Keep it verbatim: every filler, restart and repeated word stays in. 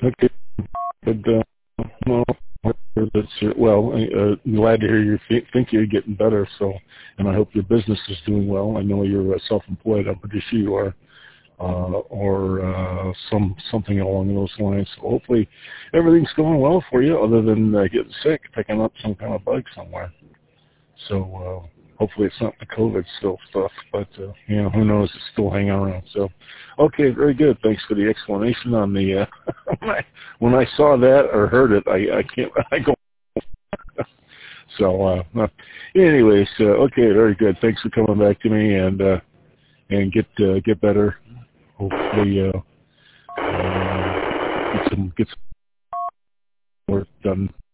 Okay. But, uh, well, that's, uh, well, uh, I'm glad to hear you th- think you're getting better. So, and I hope your business is doing well. I know you're uh, self-employed. I'm pretty sure you are, uh, or uh, some something along those lines. So hopefully, everything's going well for you, other than uh, getting sick, picking up some kind of bug somewhere. So uh, hopefully it's not the COVID still stuff, but uh, you know, who knows? It's still hanging around. So, okay, very good. Thanks for the explanation on the. Uh, when, I, when I saw that or heard it, I, I can't. I go. So, uh, anyways, uh, okay, very good. Thanks for coming back to me and uh, and get uh, get better. Hopefully, uh, uh, get some get some work done.